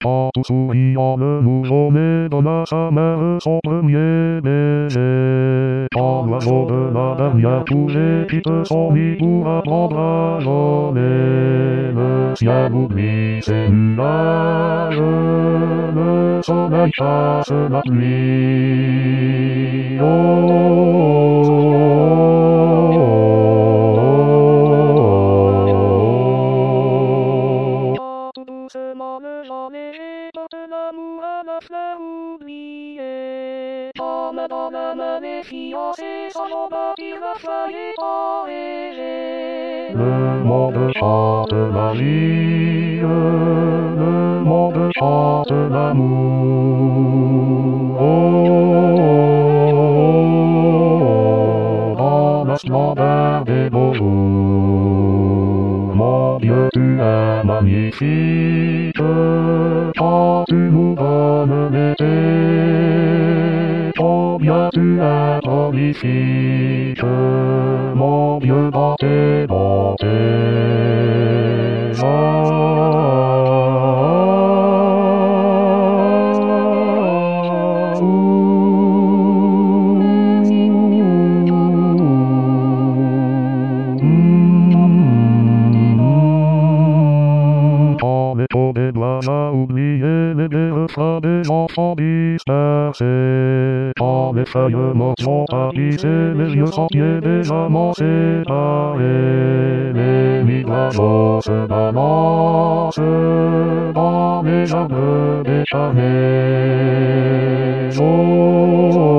pas tout souriant, le nouveau-né donna à sa mère son premier baiser. Quand l'oiseau de la dernière coulée quitte son nid pour apprendre à voler, le ciel oublie ses nuages, le soleil chasse la pluie. Tout doucement le genre léger porte l'amour à la fleur oubliée. Comme dans la main des fiancés, sans en bâtir la feuille enneigée. Le monde chante la vie, le monde chante l'amour. Dans la splendeur des beaux jours, mon Dieu, tu es magnifique, quand tu nous donnes l'été. Combien tu es prolifique, mon Dieu, dans tes bontés. Quand l'écho des doigts a oublié les refrains des enfants dispersés. Quand les feuilles mortes sont tapissées, les vieux sentiers des amants séparés. Les nids d'oiseaux se balancent dans les arbres décharnés. Oh,